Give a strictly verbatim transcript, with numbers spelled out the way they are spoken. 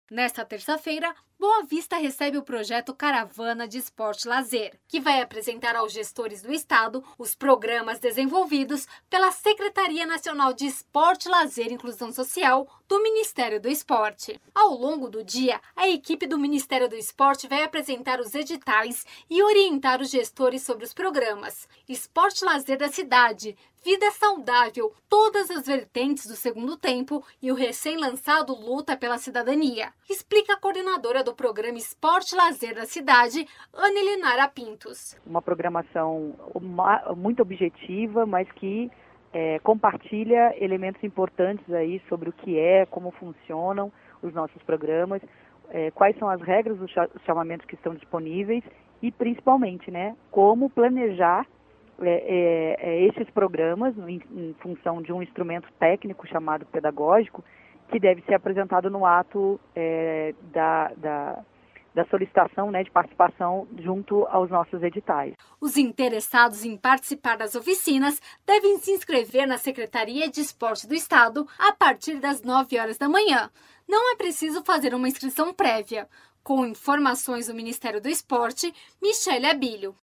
Nesta terça-feira, Boa Vista recebe o projeto Caravana de Esporte e Lazer, que vai apresentar aos gestores do estado os programas desenvolvidos pela Secretaria Nacional de Esporte, Lazer e Inclusão Social do Ministério do Esporte. Ao longo do dia, a equipe do Ministério do Esporte vai apresentar os editais e orientar os gestores sobre os programas Esporte e Lazer da cidade, Vida Saudável, todas as vertentes do segundo tempo e o recém-lançado Luta pela Cidadania, explica a coordenadora do programa Esporte e Lazer da cidade, Ana Elinara Pintos. Uma programação muito objetiva, mas que é, compartilha elementos importantes aí sobre o que é, como funcionam os nossos programas, é, quais são as regras dos chamamentos que estão disponíveis e, principalmente, né, como planejar É, é, é, esses programas em, em função de um instrumento técnico chamado pedagógico, que deve ser apresentado no ato é, da, da, da solicitação, né, de participação junto aos nossos editais. Os interessados em participar das oficinas devem se inscrever na Secretaria de Esporte do Estado a partir das nove horas da manhã. Não é preciso fazer uma inscrição prévia. Com informações do Ministério do Esporte, Michele Abílio.